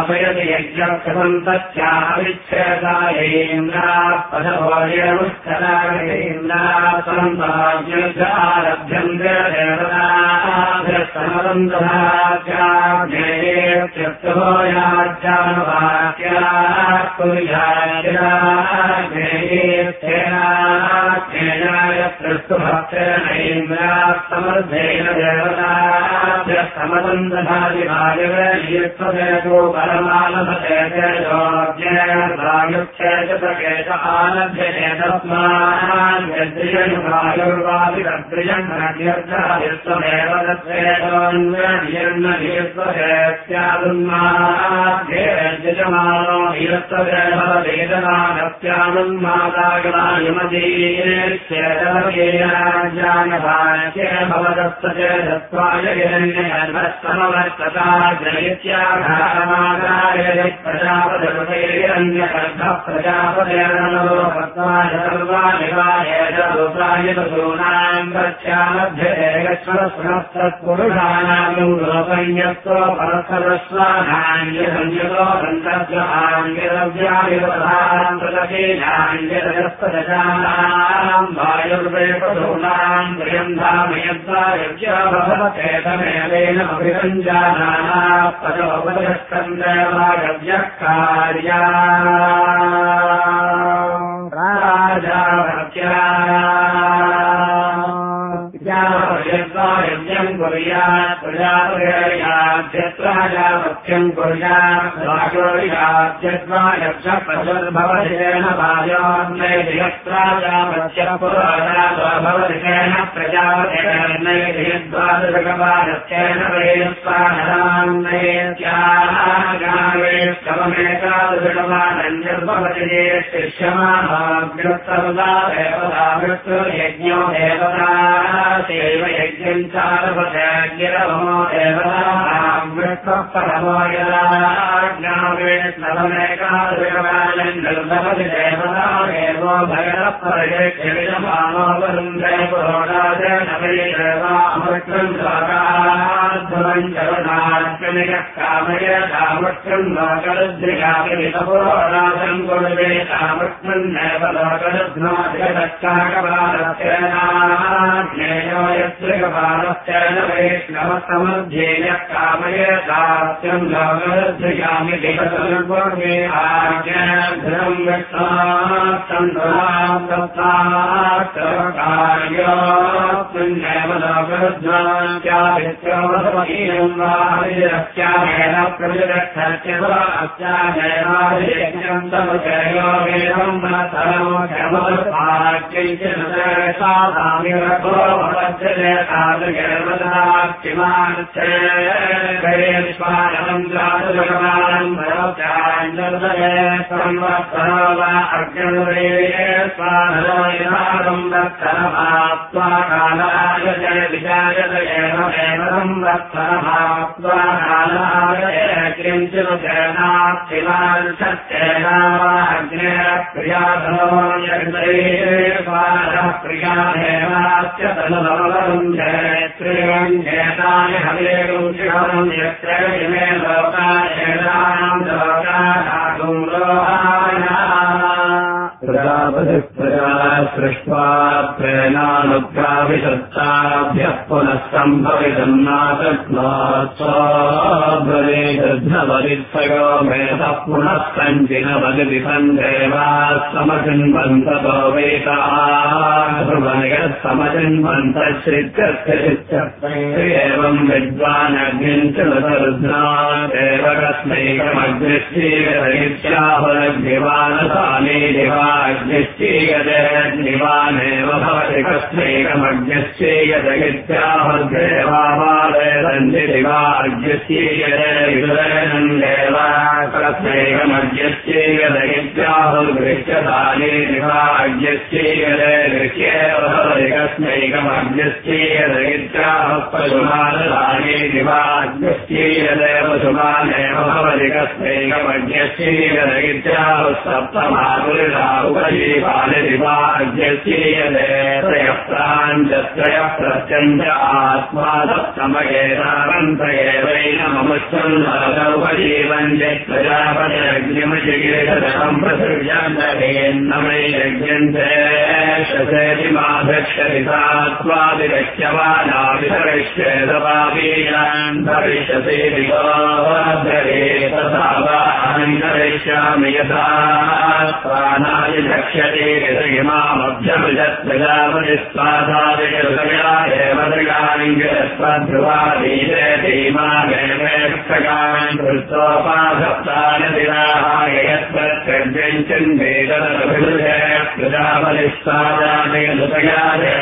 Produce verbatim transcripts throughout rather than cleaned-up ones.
स्थापयति यज्ञक्षमन्तस्याविच्छेदायेन्द्रापदभोजेमुष्करायेन्द्रासन्ताज्ञारभ्यन्ते देवताभ्यस्तमवन्तभाज्याज्ञेयेत्यर्थोयाज्ञानवाक्याः कुर्याज्ञेयेत्येनाज्ञेयाय प्रस्तुभक्तेनैन्द्रास्तमर्धेन देवताभ्यस्तमवन्तभाजिभाजिवेयत्वदेतो परमानभतेजोज्ञेर्वायुक्षेचकेश आलभ्यते तस्माद्यद्रियनुवायुर्वादिरद्रियम् नद्यर्थादित्वमेव तत्रेतोऽन्यर्यन्नदीर्त्वहेत्यादुन्माद्येर्यजमानो हीरत्वदेव वेदनानत्यानुन्मादागणायमदीर्येतवर्गेयाज्ञानभाग्ये भवदस्तचेदत्वाय हिरण्यगर्भस्तमवर्तता जयत्याघारमादाय प्रजापतिर्वैरण्यगर्भः प्रजापतिर्नलोकत्वाय सर्वानिवायेतरूपाय पशूनाम् प्रत्यालभ्यते यश्वरस्वनस्तत्पुरुषाणाम् लोकयत्तो परसरस्वानान्यसंयुतो गन्तव्यमान्यद्रव्यायुपधाम् प्रदशीलान्यतयस्तदशानाम् वायुर्वे पशूनाम् प्रियम् धामयद्वायुज्या भवते तमेवेन अभिरञ्जानाः पदोपदस्कन्देवागव्यः कार्या राजा यज्ञम् कुर्यात् प्रजापतिर्याध्यत्राजावत्यम् कुर्यात् राजोर्याध्यत्वायक्षः प्रचुर्भवतिकेन वायोर्नैर्यत्राजावत्यः पुराजाभवतिकेन प्रजापतिर्नैर्यद्वादशकपादस्येन वेयस्वानरान्नैत्यागावेष्टवमेकादशकपादन्यर्भवति शिष्यमाभाग्यस्तदा देवतामृत्युर्यज्ञो देवता सेव यज्ञम् चारभजगिरवमो देवतामृत्वः परमो यदाज्ञावेष्णवमेकादशकपादम् निर्भवति देवता एवो भगवः परयेक्षमानो वरुन्धे पुरोडादेन वैदेवामृत्युम् लोकाद्भुवम् चरुणात्मनिकः कामयेतामृत्युम् लोकरुद्रिकामितपुरोडादम् कुरुवे तामृत्युन्नेव लोकरुध्नोदिगतश्चाकपालस्येनाज्ञेयो यत्रिकपालस्येन वैष्णवसमध्येयः कामयेतास्यम् लोकरुद्रिकामिति कुरुवे आज्ञाधृम् विष्णात्तम् दत्तात्तकार्योऽस्मिन्नेव लोकरुध्नात्याभित्योऽवमहीयम् वा हरिरस्यामेन प्रविदक्षत्यस्यामेवाभियज्ञम् तमुचयो वेदम् मनतरमो क्षमोभाग्यैश्चिनसामिरभो भवत्यते तादृगर्वदाक्षिमानश्चेश्वानम् द्वादशकमानम् भवत्याञ्जलदये संवत्सरो वा अग्निर्वेये स्वानरो यथारम् दत्तरमाप्त्वा कालाय जय विजायत एवमेव संवत्सरमाप्त्वा कालाय किञ्चिनुचेनाप्तिमांसत्येनावाग्नेः प्रियाधनो यज्ञैर्वारः प्रियामेवास्य तनुलवलम् जयत्रेण्येतानि हवेगुम् शिवम् यत्रैमे लोकायेनाम् लोकानागुम् लोहाया प्रजापतिः प्रजा सृष्ट्वा प्रेणानुग्राभिषत्ताभ्यः पुनः सम्भवितम् नाशक्नोत् स्वभवेदध्नवदित्सयो मेधः पुनः सञ्चिनवदिति सन्देवाः समचिन्वन्ततो वेताः समचिन्वन्तश्चित्यर्थशित्यर्थे एवम् विद्वानग्निम् च नतरुध्नादेव कस्मैकमग्निश्चीयरयित्याहुरग्निवानसाने दिवाग्निश्चीयदेवानेव भवति कस्मैकमग्निश्चीयदगित्याहुर्देवावादयन्ति दिवाग्निश्चीयदे विदुरयनम् देवा कस्मैकमग्निश्चीयदगित्याहुर्गृह्यसाने दिवाग्निश्चीयदे गृह्येव भवति कस्मैकमग्निश्चीयदगित्याहुः पशुमानसाने दिवाग्निश्चीयदे पशुमानेव भवति कस्मैकमग्निश्चीयदगित्याहुः सप्तमापुरुषा उपजीवानि दिवाग्निश्चीयदे त्रयः प्राञ्चत्रयः प्रत्यञ्च आत्मा सप्तमयेनानन्त एवैनम मुच्चन्दौपजीवन्ते प्रजापतिरग्निमचिकीर्षदम् प्रसृज्यन्तरेन्नमे यज्ञन्ते शसेति माभक्षरिता त्वादिरक्ष्यमानाभितरिष्येदवावीयान् भविष्यति विगोधरे तथा वाहम् करिष्यामि यथा प्राणाय धक्ष्यते यतगिमामभ्यमृजत् प्रजापतिस्वादादिकृतया एव ृवादीयतीमागेक्षकान् कृत्वोपासप्तानदिनाहाय यत्प्रत्यव्यञ्चन्वेदनभिरुहे प्रजापतिस्वादादिकृतया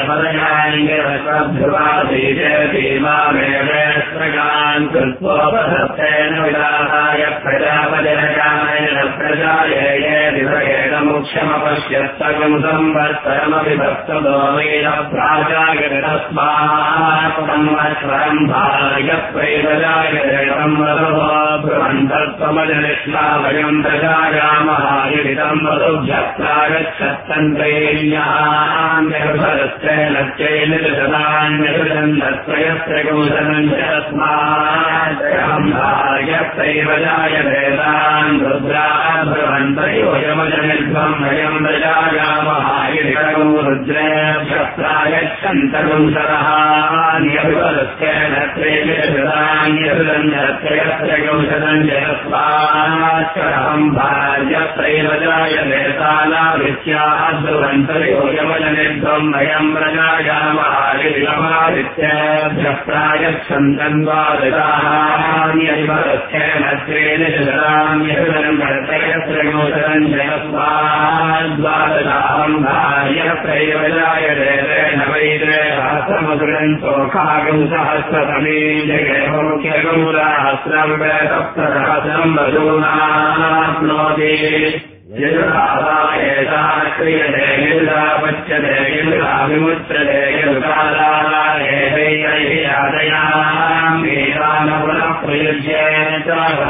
देवदयाङ्गेक्षकान् कृत्वोपसप्तेन विदाहाय प्रजापतिरकामेन प्रजायेये दिवयेन मुख्यमपश्यत्सकम् संवत्सरमपि भक्तदोमेन प्राजागतस्मात् संवत्सरम् भार्यप्रैतजागतम् वधो ब्रुवन्तत्वमजनिष्लाभयम् प्रजागामः युदितम् वधुभ्यः प्रागच्छत्तन्त्रैन्यान्यभरश्चैनच्चैनिर्जनान्यसृजन्तत्रयस्य कौशलम् च तस्मात् भार्यप्रैतजागतेतान् रुद्रान् ब्रुवन्तयोजमजनिध्वम् वयम् प्रजागामः युदितम् रुद्रेभ्यः प्रागच्छन्तकौशलः न्यभिवरस्यैनत्रैनिर्जनान्यसृजन्तत्रयस्य कौशलम् च तस्माच्चरहम् भार्यप्रैतजागतेतानावृत्याः ध्रुवन्तयोजमजनिध्वम् वयम् प्रजागामः युदितमादित्येभ्यः प्रागच्छन्तन्वादिताः न्यभिवरस्यैनत्रैनिर्जनान्यसृजन्तत्रयस्य कौशलम् च तस्माद्वादशाहम् भार्यप्रैतजागतेन वैद्रे सहस्रमसृजन्तो खागम् सहस्रतमे जगमुख्यगौराहस्रम् वेदसप्तसहस्रम् वधूनाप्नोति यजुराधा क्रियते यजुरापच्यते यजुराभिमुच्यते यजुकालादयां प्रयुज्येत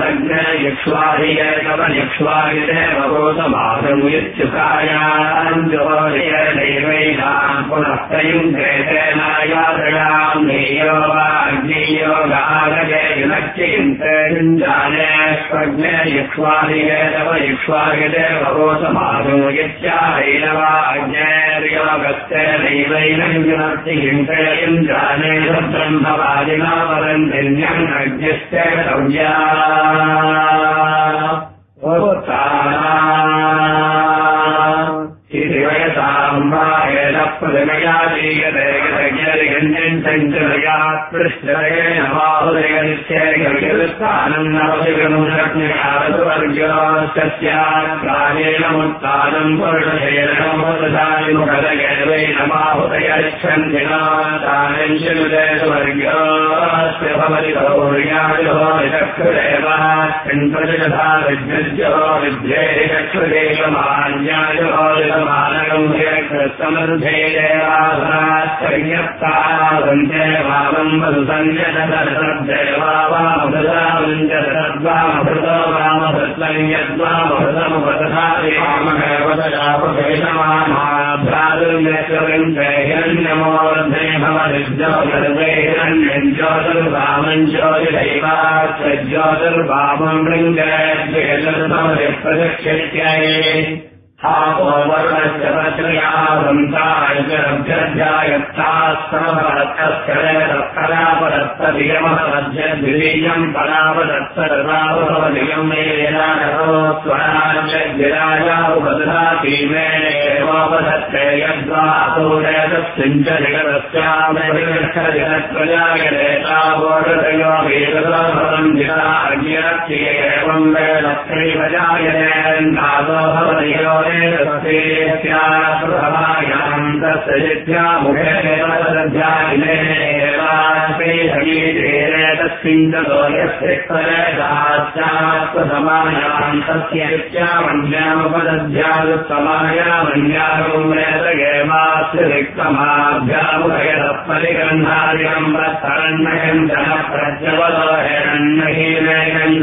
यक्ष्वादियकवयक्ष्वादिदेव गौतमासमुच्युकायाम् जोर्यदैवैनाम् पुनः प्रयुङ्क्ते तेनायादयाम् नीयो वा अग्नियोगागजे युनच्चिन्ते युञ्जाने स्वग्ने यक्ष्वादियेतव यक्ष्वादिदेव भगवतमादो यच्चाहैनवाज्ञैर्योगस्तेनैवैनं जुनर्तिहिंसयम् जाने ब्रह्मवादिना वरन्तिन्यम् अग्निश्चैतव्या वयसाम् वाहेन प्रतिमया दीयते गतज्ञरिगण्यञ्चञ्चलयात् पृष्ठरेण बाहुदयनिश्चयगविरुत्थानम् नवधिगणुषज्ञारसुवर्गोऽस्यात् प्राणेन मुत्थानम् पुरुषेणमुखदगेवैन बाहुदयच्छन्तिना तानञ्चनुदयसुवर्गोऽस्य भवति गौर्याजो विचक्षुरेव चिन्तजधा विद्युज्यो विद्येहि चक्षुरेकमान्याजो मानकम् समर्थेयवासनाश्चर्यप्तावन्ते वामम् वसुसञ्जतदर्शद्देवा वामभृतामञ्जतद्वामभृतो वामभृत्लम् यद्वामभृतमुपतथापि वामभेवतयापभेषमामाभ्रातुर्यश्वरम् हिरण्यमोर्धे भवदिज्यो गर्भे हिरण्यञ्ज्योतिर्वामम् ज्योतिदैवाच्चज्योतिर्वामम् वृङ्गेभ्येतद्भवति प्रदक्षित्यै हापोवर्णस्य पत्रयावन्तायजरभ्यध्यायत्तास्तमभरत्तस्करेतपरापरत्तदियमः द्वितीयम् परापरत्तरदावदियमेनानरोस्वराजविराजावदधाति मे एवोपधत्ते यद्वातोरेतस्सिञ्चजगतस्यामभिक्षजगत्प्रजायतेतावोषतयो वेदसोभवम् जिता अज्ञरक्षिय एवम् वेदत्रैवजायतेन्नादो भवतियो प्रभायाम् तस्य जित्यामुखे तस्मिन्दो यस्यमायाम् तस्य जित्यामन्यामुपदध्यासमायामन्यागेवास्य रिक्तमाभ्यामुखयदपरिगन्धादिकम् वत्सरण्यम् जनप्रत्यवलो हिरण्यहीनैकम्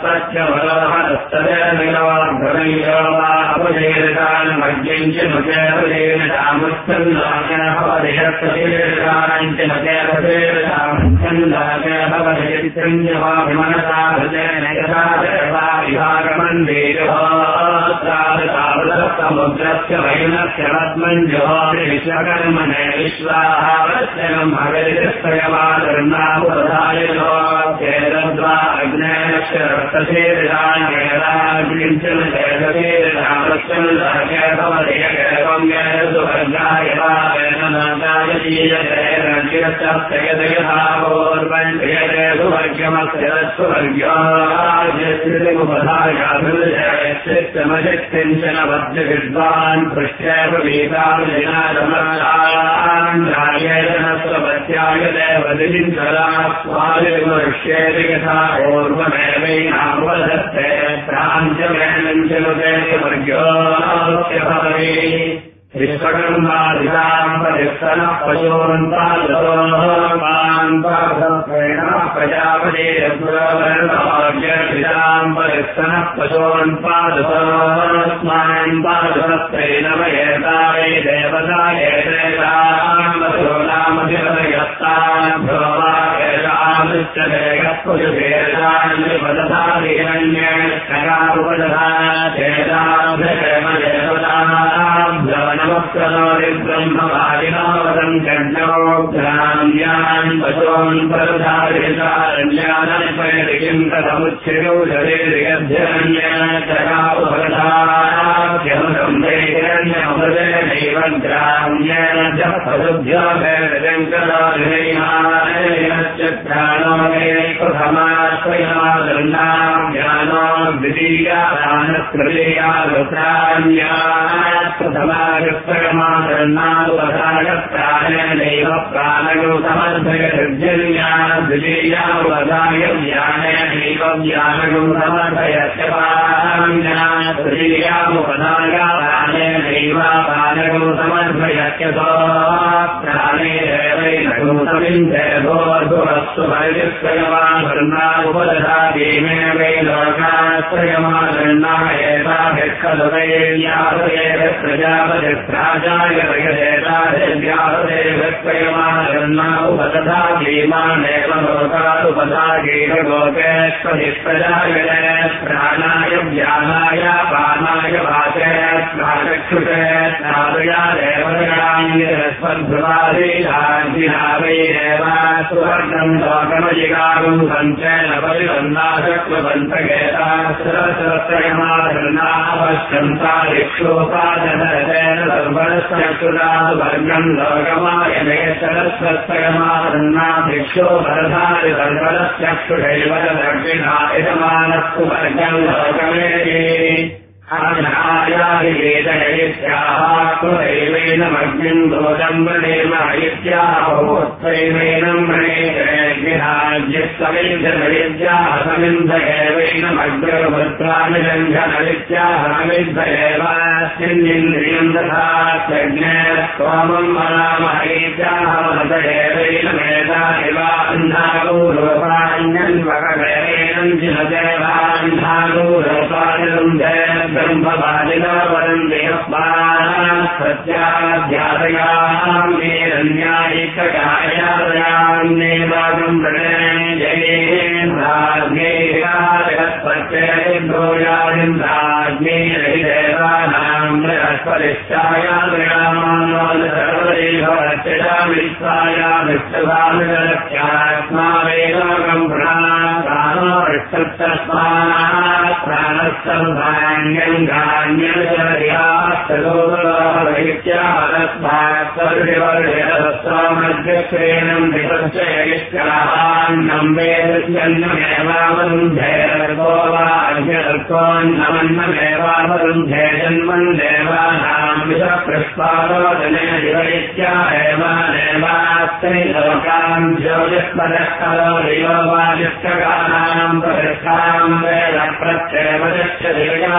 जनप्रत्यवलोहस्तदेव अपदेशकालमज्ञम् च मकेन तामुत्सन्नायः परिहस्तदेशकालम् च मकेन छन्दके भवति संयमाभिमनसा हृदयेन यथा देवा विहारमन्दिरसमुद्रस्य वैनस्य रत्मञ्जोरि विश्वकर्मणे विश्वाहावत्यगम् भगतिस्तयमादर्नामुपधायनो चेदद्वा अग्नेयस्य रक्तशीर्षाण्येराग्निञ्चन चेदशीर्षामश्चन्दके भवति यकेवं येसुवर्गाय वा यदयथापूर्वञ्जयते सुवर्ग्यमस्य सुवर्ग्योमुपधायाभिर्जयश्चित्तमशक्तिञ्चन वद्यविद्वान् पृष्ट्यैव वीताविनादमर्षान्रायेण देवदिञ्चलास्वादिमर्ष्येति यथा पूर्वमेवैनामुपधत्ते प्राञ्चमेनञ्चलते वर्ग्योऽस्य भवति विश्वकर्मादिताम्बरिस्तनः पशोन्पादोन्पादत्वेन प्रजापतिरस्मान् पशोन्पादस्मान्पादत्वेन वयेतायै देवतायै देवाम्बसो नामधिरयस्ताभ्यो वा एषामृच्छते यत्पुरुषेषान्यपदधारिरण्येष्टकामुपदधा चेताभ्येम देवताभ्यो ब्रह्मवादिनावदम् कण्डोग्राम्यान् पशून् परधारितारण्यानपयदिकिम् तदमुच्छिरौ शरीर्यध्यरण्यचकापदाभ्यमृतेरण्यमृतेनैव ग्राम्येण च पशुभ्योपेदङ्कराधिनैनाश्चक्राणो प्रथमाश्रयादृण्णाभ्यानो द्वितीयादानस्तृतीया रुद्राण्यात् प्रथमागस्तयमादृण्णानुपधागत्राणेनैव प्राणयो समर्थयर्जन्या द्वितीयावधाय ज्ञानेनैव ज्ञानयो समर्थयस्य पाञ्जना तृतीयामुपधाया प्राणेनैव प्राणयो समर्थयस्य प्राणेनैवैनगुतमिन्द्रेभोर्भुवस्तु परिष्कयमादृण्णानुपदधादीमे वै लोकाश्रयमादृण्णा एताभिःखलुवैर्यावदेव प्रजापतिराजाय वयदेताभिर्व्यावदेवत्वयमादृण्णानुपदधा भीमानेव लोकानुपधागीर गोपेष्वधिष्प्रजाय प्राणाय व्यानाय पानाय वाचे प्राचक्षुषे नादया देवयाङ्गिरस्वद्भ्रुवादीराजिना वैरेव सुवर्णम् लोकमजिगागुम् पञ्चेन परिवन्दाशत्वपन्तकेताश्रसहस्रयमादृणावश्यन्तादिक्षोपादधरतेन सर्वणश्चक्षुरासु वर्गम् लोकमायमेश्वरस्वयमादृणाभिक्षो भरधारि सर्वणश्चक्षुषैव दक्षिणा यजमानस्तु वर्गम् लोकमेति आयादिवेदयित्याः कुलैवेनमग्निम् दोषम् वृणेम इत्याहोत्वैवेनम् वृणेज्ञाज्यस्वमिन्धनविद्याः समिन्ध एवैनमग्रवृत्रानिरञ्जनविद्याः समिन्ध एवास्मिन्निन्द्रियम् तथा प्रज्ञे त्वमम् वदामहैत्याः मत एवैनमेतानि वा अन्धागौरूपाण्यन्वकमेवैनम् जिनदेवान्धागौरूपानिरुन्धे ब्रह्मवादिना वरन्ति यस्मात् सत्याध्यातयाम्येरन्यायिकगायादयान्नेवागम् वृणे जयेन्द्राग्नेयाजगत्पत्येन्द्रोयादिन्द्राग्नेरहिदेवानाम् बृहस्पतिश्चायादयामानो सर्वदेवरक्षया विश्वामिरक्षात्मा वेदागम् प्राणो वृक्षस्तस्मात् प्राणस्तम्भान्यम् गान्यम् विपश्चयिष्कान्नम् वेदस्यन्नमेवावरुन्धेर्गोवार्घ्यर्कोन्नमन्नमेवावरुन्धे जन्मन् देवानाम् विषपृष्पारोदने दिवयित्या एवानेवास्मै लोकाम् ज्योतिष्पदःकलो दियो वायुष्टकानाम् प्रतिष्ठाम् वेद प्रत्येवदश्च दिव्या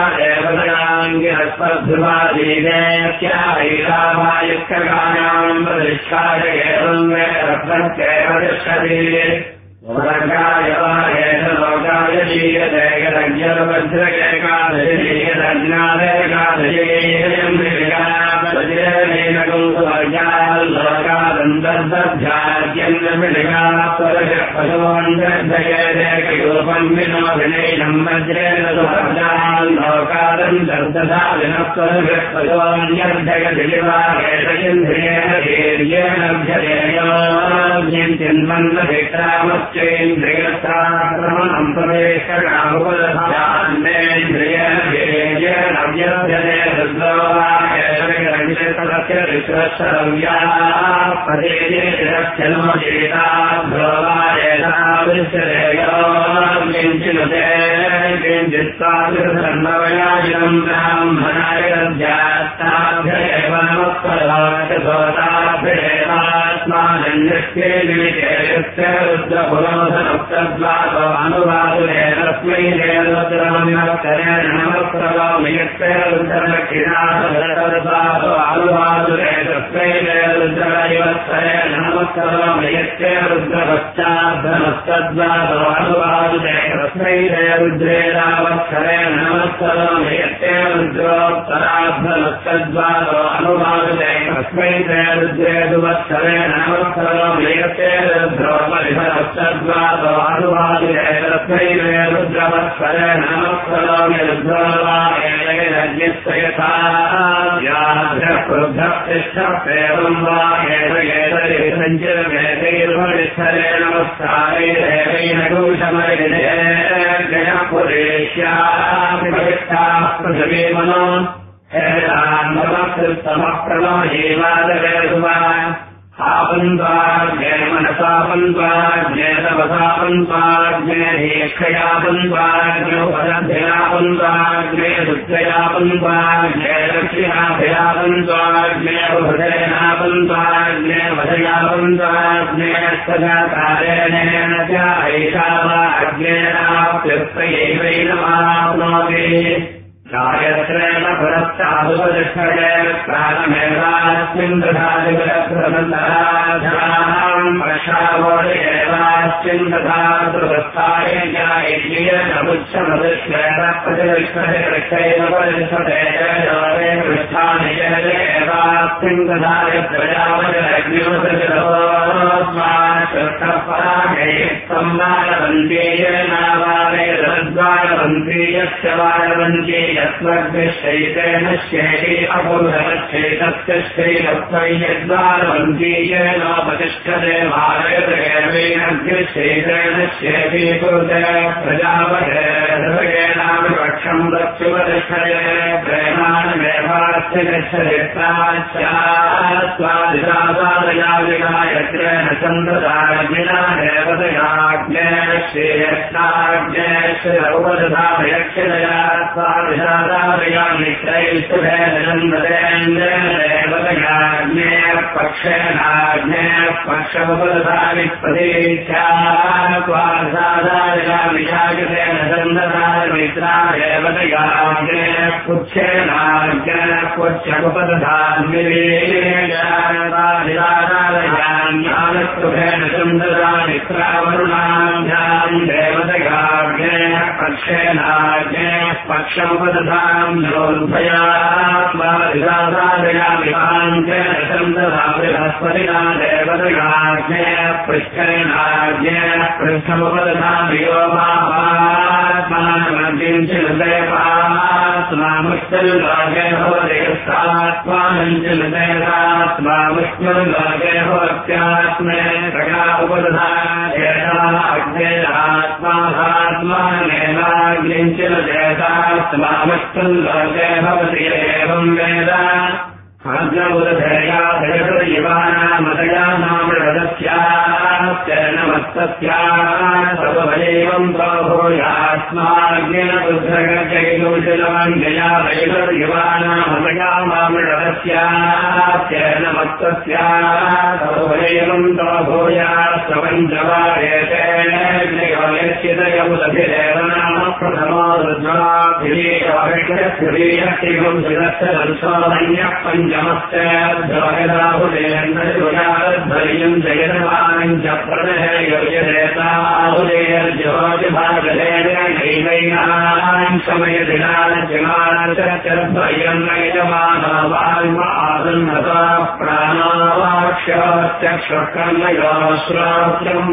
देवदयाङ्गिरस्पद्भुवादीदेत्याहैरावायुष्टकानाम् प्रतिष्ठाय एवम् वेद प्रत्येवदश्चति वर्गाय वायेन लोकाय जीयते यदज्ञर्वज्रकेकादशी यदज्ञादेकादशीयम् विलिगापदजेनेन कुंसुवर्गाल्लोकादन्तर्दध्याद्यन्न विलिगापर पशुवन्दयेकरूपम् विनोभिनैनम् वज्रेण सुभद्रान् लोकादम् दर्दधा विनस्वरभिः पशुवन्यर्धयदिलिवाहेन्द्रियेण वीर्येण चिन्मन्नभिक्रामश्चेन्द्रियस्त्राक्रमणम् प्रवेशकामुपदधान्येन्द्रियेण वीर्येण व्यर्थने रुद्रोवाहेतस्य विश्वशरव्याः पदेयेरक्षनो जीता भ्रोवायेताविश्वरेयो किञ्चिनुते किञ्चित्ताभिर्धर्मवयाजिनम् ब्राह्मणाय दद्यात्ताभ्येव नमस्कराभ्येवात्मानन्यस्ये विविधेयस्य रुद्रपुरोधनोक्तद्वातो अनुवादुरे तस्मै देवरुद्रमन्यस्तरेण नमस्करोमयस्य रुद्रदक्षिणासदर्वातो अनुवादुरे तस्मै देवरुद्रवैवत्सरेण नमस्करोमयस्य रुद्रपश्चाद्धनस्तद्वातो अनुवादुरे तस्मै देवरुद्रेणावत्सरेण नमस्करोमयस्य रुद्रोत्तराद्धनस्तद्वातो अनुवादुरे तस्मै देवरुद्रेदुवत्सरेण नमस्करोमयस्य रुद्रोपरिधनस्तद्वातो अनुवादुरे तस्मै देवरुद्रवत्सरेण नमस्करोमि रुद्रोवाहेयज्ञस्य यथा व्याघ्रः क्रुद्धः तिष्ठप्येवं वा हेतयेतरिसञ्चिरमेतैर्वरिष्ठरेण नमस्कारैरेवेन कौशमैर्जयः पुरेष्याभिभविष्टाः पृथिवी मनो हेतान्मकृत्तमः प्रणोहीवादवेदुवा आपन्त्वाज्ञे मनसापन्त्वाज्ञे तपसापन्त्वाज्ञे दीक्षयापन्त्वाज्ञोपदध्ययापन्त्वाज्ञे दुःखयापन्त्वाज्ञे दक्षिणाभयापन्त्वाज्ञे बुधेनापन्त्वाज्ञे वधयापन्त्वाज्ञे सदाकारेण च ऐषा वा अज्ञेनाप्युक्तयैवैनमाप्नोति गायत्रेण पुरस्तादुपतिष्ठते प्राणमेवास्मिन् दधातिपुरस्रमन्तराधाम् प्रशावोदेवास्मिन् दधातृप्रस्थाये ज्ञायज्ञेयमुच्छमधिष्ठेन प्रतिष्ठते वृक्षैव परिष्ठते योगे पृष्ठानि एवास्मिन् दधाय प्रजावजरग्निवसतिरवोस्मात् यस्वग्निश्चैतेन श्चैते अपुरुषश्चैतस्य श्चैतत्वयद्वारवन्तीयेनोपतिष्ठते भारयतेन श्चैते कुरुते प्रजापतेनाविपक्षम् दक्षुपतिष्ठते प्रेमाणमेवास्य गच्छते स्वादिशासादया विनायत्रेण चन्द्रदाग्निना देवतयाज्ञे श्रेयस्ताज्ञे श्रौपदधामयक्षिणया स्वादिशादाभयक्षिणयास्वादिशादाभयामित्रैस्तुभेनन्ददेवतयाज्ञे पक्षेनाज्ञे पक्षमुपदधामिप्रतीक्षा स्वादिशादाभयामिषाकृतेन चन्द्रदामित्रा देवतयाज्ञे पुच्छेनाज्ञे पुच्छमुपदधामिवेशादाभयान्यानस्तुभेन चन्द्रदामित्रावरुणाभ्याम् देवतयाज्ञे पक्षेनाज्ञे पक्षमुपदधाम् योन्भयात्मादिशादाभयामिवाञ्चेन चन्द्रदाबृहस्पतिना देवतयाज्ञे पृष्ठेनाज्ञे पृष्ठमुपदधामि योमात्मानमग्निञ्चिनुदेवात्मामुष्टल्लोके भवति यस्तात्मानञ्चिनुदेवात्मामुष्टल्लोके भवत्यात्मे प्रगा उपदधात्मात्मानेनाग्निञ्चिनुदेतात्मामुष्टल्लोके भवति एवं वेद सर्वैवं प्रभूयास्माज्ञेन बुद्धगजैलोचलमञ्जया वैलर्युवानामतयामामृतस्यास्तेन मत्तस्या सर्वैवं प्रभूयास्त्वञ्जवारेतेनयश्चिदयमुदभिरेव नाम प्रथमो रुद्राभिरीयवैक्षस्त्रियस्त्रिगुं शिरस्य पञ्चमश्चेद्रोहिराहुलेन्द्रयुगाध्वर्यम् जयनवानम् च प्रणययोजनेताहुलेर्ज्योतिभागलेन नैवैनाम् समयदिनान् जनान् च चर्ध्वर्यम् नयजमानो वाल्म आसन्नता प्राणावाक्ष्यचक्षुर्कर्णयो श्रोत्रम्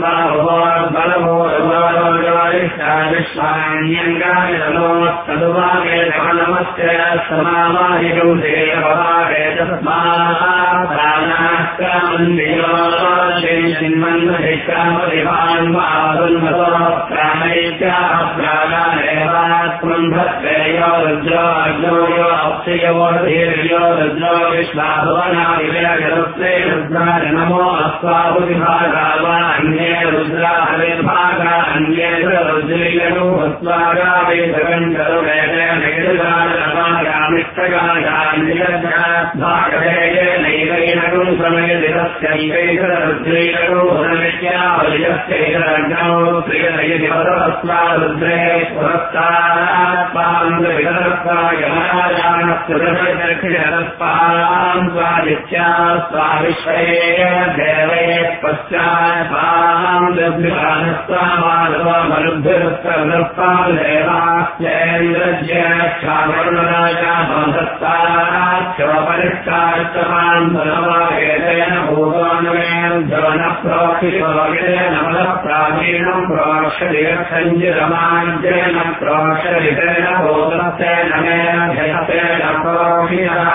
बाहुवाद्बलभूतवारिष्ठानिष्ठान्यङ्गानि नमोस्तदुवागे नमस्ते समावाहिकम् देववागे तस्मात् प्राणास्कामन्दियो चिन्मन्मधिष्ठामधिभान् आसन्नतो प्राणैत्याः प्राणानेवात्मन् भक्तेयो रुद्रो अग्नो यो अप्सियो धीर्यो रुद्रो विश्वाभुवनादिवेगरस्ते रुद्राय नमो अस्वाहुविभागा वा अन्ये रुद्रा हविर्भागा अन्ये रुद्रीयनु अस्वागा वेदगन्धरो वेदगामिष्टगागान्यभागवेगे नैवैनगुं समयदिवस्यैवैकरुद्रीयनु हुनमित्यावलियस्यैकरग्नौ प्रियदयदिवदस्वा रुद्रे पुरस्तात्पान्दविदरस्वायमराजानस्तुरदर्शिरस्पाम् स्वादित्या स्वाविश्वे देवे पश्चात्पाम् दद्भिरानस्वामानवमरुद्भिरस्करदर्पाम् देवास्येन्द्रज्येष्ठावर्णराजा भवदत्ताक्षवपरिष्टार्थमान् धनवागेतेन भूतोन्वेन धवनप्रोक्षितोगेन नमः प्राचीनम् प्रोक्षदिगच्छञ्जिरमाञ्जेन प्रोक्षरितेन भूतस्तेन मेन प्रोक्षितः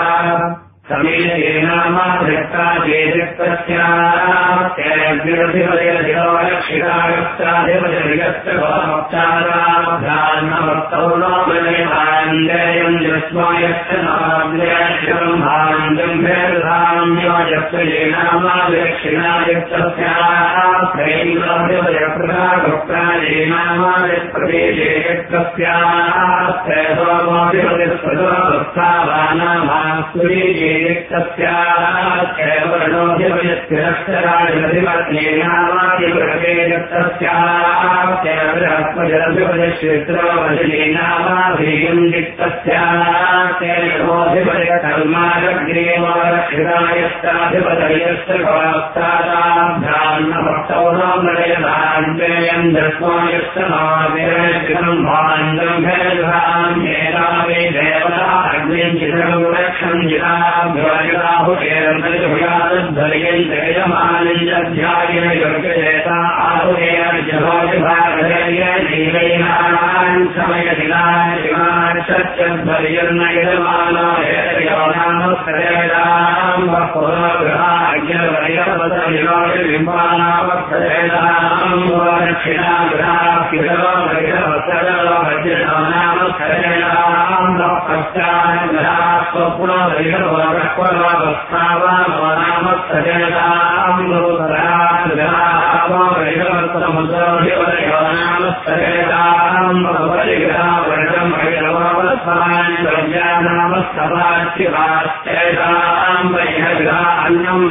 समीचीनामाधिष्ठाचेतिष्ठाधिपतिगश्चाधिपतिगश्चोपचाराभ्यान्नवक्तौ नो मनेभान्देयम् यस्मायश्च नाद्यक्षम् भाण्डम् भेदधाम्यो यक्षयेनामादिक्षिणायक्षस्याः ध्यायता आहुरेयभागेयैवैनान् समयदिनान् सत्यध्वर्यर्नयमानाम् बह्वग्रहाज्ञवैरवतविम्बानामक्षरेणाम् दक्षिणाग्रहाम् पश्चान्ग्रहा स्वप्नवैरवरक्वरवस्थावामनामक्षरेणाम् नामस्तवाच्यवाश्चैताम् वैहग्रान्नम्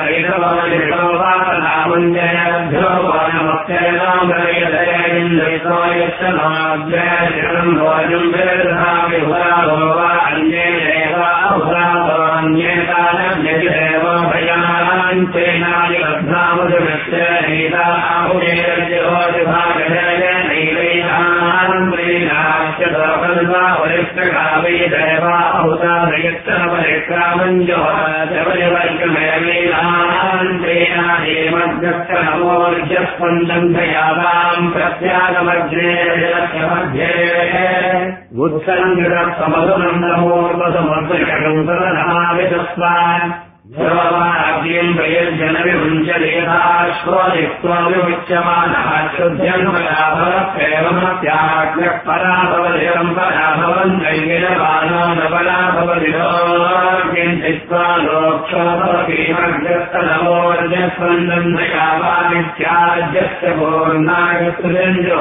वैरवलिरोवानामञ्जयभ्योनमश्चैताम् वैदयेन्द्रितो यच्छनाद्वैषम् भोजम् वेदधामि हुराभो वा अन्येनैवा हुराभोन्येतानव्यतिरेव भयाञ्चेनादिलब्धामधुमिश्चैता वरिष्ठकावै देवाहुता नमोर्जस्पन्दन्धयावाम् प्रत्यागमग्ने मध्ये उत्सङ्गमधुमन्दमोर्वसमर्पयकम् सर्ववाद्यम् प्रयुज्यनविमुञ्चदेहाश्वदिक्त्वाविमुच्यमानः शुद्ध्यन्मयाभवत्प्रेमत्याज्ञः पराभवदिरम् पराभवन् दैगिरवानो न पराभवदिरो किञ्चित्त्वा लोक्षोभवतीमग्रस्तनमोर्जस्वन्दन्धयावानित्याज्यस्य पूर्णागस्तुजञ्जो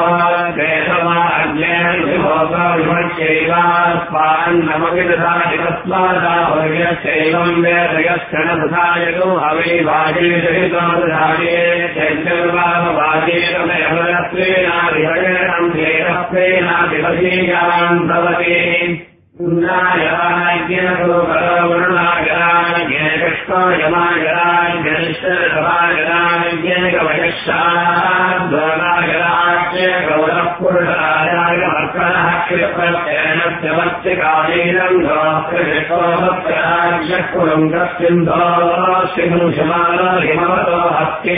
देशमाज्ञैर्विभोगविमुच्यैवास्मान्नमपि दधाति तस्मादाहुर्यश्चैवम् वेदयश्चनदधायतो हवै वाजीषहितोदधाये चैत्यर्वामवाजीरमयवरत्वेनादिभगेणम् धेरत्वेनादिभजीयान् भवति पुण्णायवाज्ञनगराज्ञकृष्णयमागराज्ञनिष्ठरवागराज्ञनिकवयश्चाद्वरागराज्ञ गौरः पुरुषराजाय मर्कणः क्षिप्रत्ययनस्य वर्तिकालीनम् दोषोभक्राज्यकुरुङ्गस्सिन्धो सिंहमानो हिमवतो हस्ते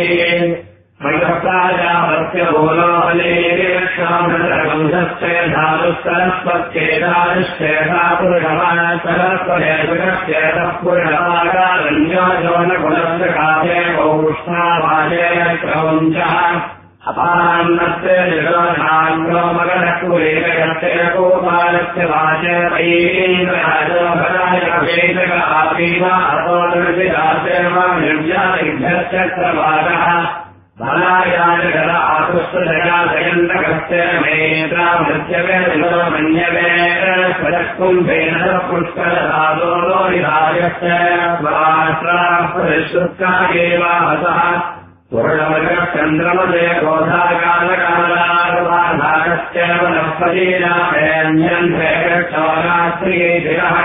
मयःप्राजावर्त्यबोलोहलेक्षामृतगन्धस्य धातुस्तरस्वच्छेदानिश्चेदा पुरुषमानसरस्वरेतः पुरुषमागारण्योजोनकुलस्य काले औष्णावाजे क्रौञ्चः अपान्नस्य निरोधान्यो मगधकुलेकस्य गोपालस्य वाचे वैराजोभरायवेदकापीवा अपोदर्शिदासेव निर्जानिभ्यस्य क्रवादः बलायाजगल आकृष्टजयादयन्तकस्य मेत्रामृत्यवे मन्यवे स्वजकुम्भेन पुष्करधादो निधायस्य स्वाश्रापरिश्रुत्का एवाहसः पूर्णमृगचन्द्रमदे गोधाकालकालार्वाधाकस्य वनस्पतीनामेऽन्यन्त्रेक्षौरात्रिये धिरः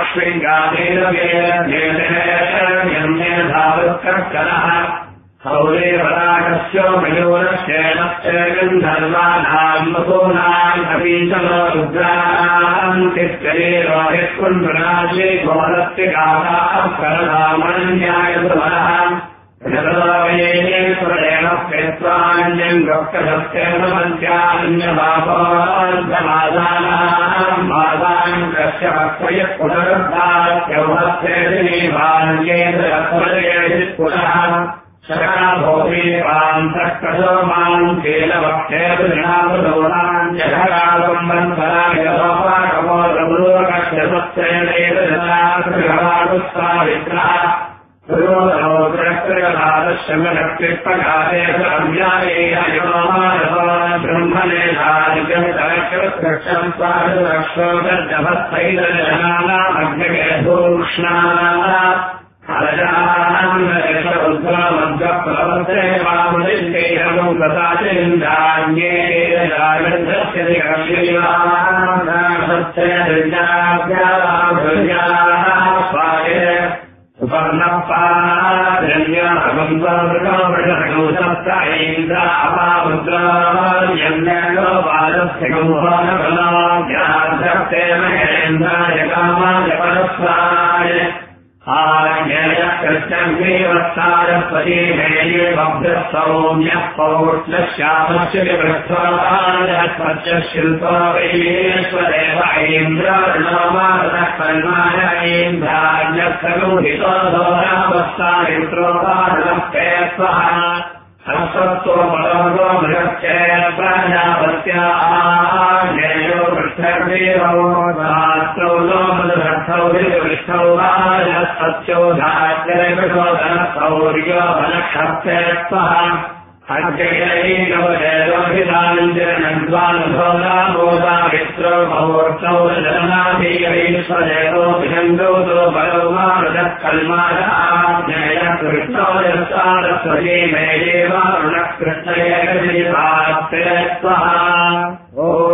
श्रृङ्गादेरवे धावत्कर्षणः सौरे वराकस्य मयूरश्चेनश्च गन्धर्वाणाम् वसूनाम् कपीचलो रुद्राणाम् तिष्ठरे रोहित्कुण्डराजे गोलस्य गाताः करधामन्यायसुमनः जगदावयेश्वरेण स्वेत्वान्यम् गौक्षसस्येन मन्त्यान्यभापोऽर्धमादानाम् मादाम् कश्यपक्वयः पुनरुद्धात्यौहस्येन पुनः शकाभोपीपान्तःकशो माम् केलवक्षेतृणामृतोनाम् जघरागम्बन्धरायलोपाकमोदमृगकक्षसत्सेनैतृगवागुस्सावित्रः पुरोधोद्रक्तृगलादशमनक्तिष्पकाले अव्यायेयमानवो ब्रह्मणे धारिकम् स्वारक्षोदर्जभस्तैलजनानामग्नगेधूक्ष्णाः अरजानन्दरुद्रमद्गप्रवर्ते वामुनिष्ठैरवम् गताचिन्दान्ये राजस्य स्वाये सुपर्णपाद्रव्यामृगमृगणोसप्तैन्द्र अपामुद्रायन्यो पादस्य गौहानकलाभ्याधत्ते महेन्द्राय कामाय परस्वाय आज्ञेयः कृष्णग्रीवस्तारस्वती मेये बभ्यः सौम्यः पौष्णश्यामस्य विवृत्वास्य शिल्पो वैश्वरेव ऐन्द्रार्णवमानः कर्माय ऐन्द्राज्ञस्तगुहितो दोरावस्तारित्रोपादनस्ते स्वः हस्तत्वो मलोगो मृगस्य प्राजापत्या आज्ञेयो कृष्णग्रीवो दास्तौ नो मधुरर्थौ विवृष्टौ वाजस्तस्यो धात्यैकशोधनसौर्यो वनक्षप्ते स्वः अज्ञैरोहिताञ्जनद्वानुभोदामोदामित्रो महोर्तौ जननाभीयैश्वरेणो विषङ्गौतो बलौमारुदः कल्मादाज्ञेयः कृष्णो यस्तारस्वती मे देवारुणः कृष्णये स्वः।